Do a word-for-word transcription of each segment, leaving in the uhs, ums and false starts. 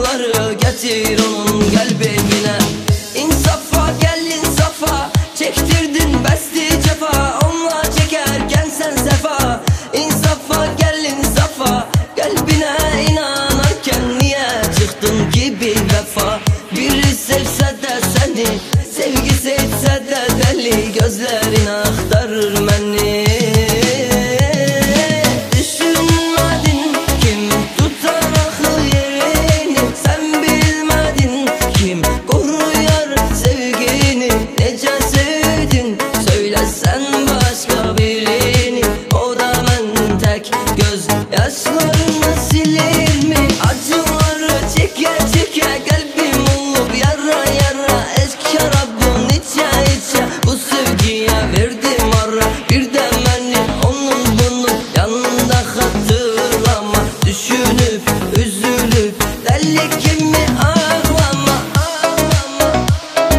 yaşları getir onun kalbine. İnsafa gel insafa, çektirdin besti cefa, onunla çekerken sen sefa. İnsafa gel insafa, kalbine inanarken niye çıktın ki bir vefa? Biri sevse de seni, sevgisi etse de deli, gözlerin aktarır beni. Düşünmedin kim tutar akıl yerini, sen bilmedin kim koruyor sevgini. Nece sevdin söylesen başka birini, o da ben tek göz yaşlarını silir mi? Acıları çeke çeke kalbim olup yara yara, eski şarabın içe içe bu sevgiye verdim ara. Bir de beni onun bunun yanında hatırlama, düşünüp üzülüp deli kimi ağlama, ağlama, ağlama.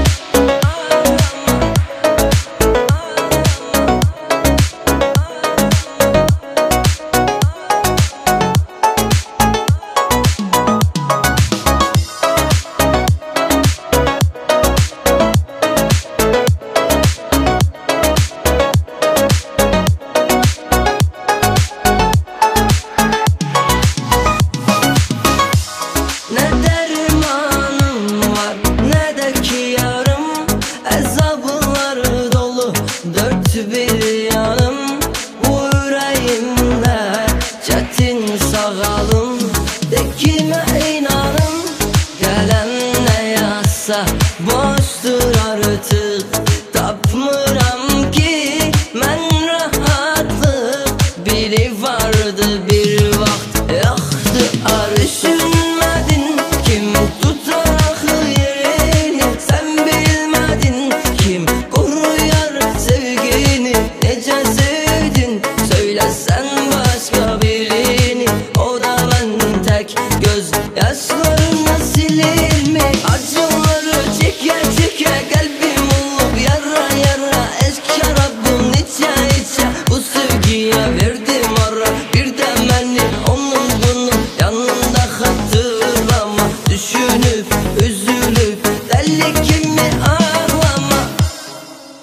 Ne dermanım var ne de ki yarım, ezablar dolu dört bir yanım. Bu yüreğimde çetin sağalım, de kime inanım, gelen ne yazsa boştur artık. Tapmıram ki ben rahatlık, biri vardı bir vakt yaktı arşın. Kim tutar akıl yerini, sen bilmedin kim koruyor sevgini. Nece sevdin söylesen başka birini, o da ben tek göz yaşlarını silir mi?